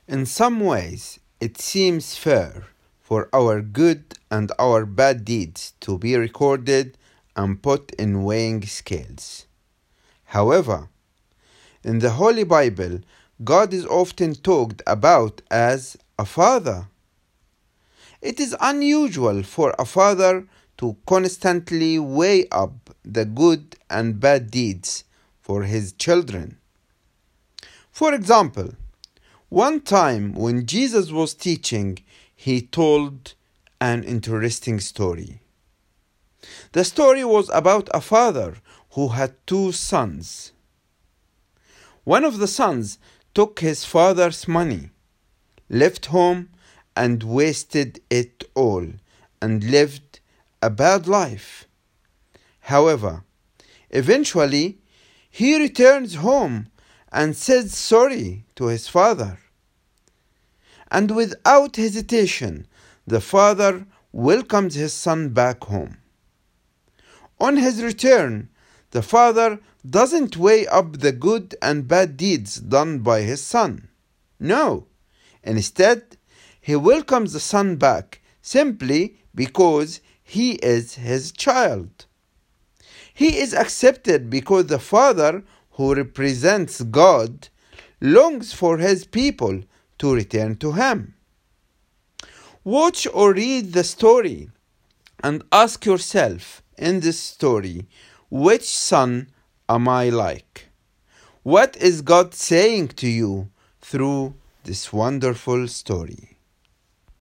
In some ways, it seems fair for our good and our bad deeds to be recorded and put in weighing scales. However, in the Holy Bible, God is often talked about as a father. It is unusual for a father to constantly weigh up the good and bad deeds for his children. For example, one time when Jesus was teaching, he told an interesting story. The story was about a father who had two sons. One of the sons took his father's money, left home, and wasted it all, and lived a bad life. However, eventually, he returns home and says sorry to his father. And without hesitation, the father welcomes his son back home. On his return, the father doesn't weigh up the good and bad deeds done by his son. No, instead, he welcomes the son back simply because he is his child. He is accepted because the father, who represents God, longs for his people to return to him. Watch or read the story and ask yourself in this story, which son am I like? What is God saying to you through this wonderful story?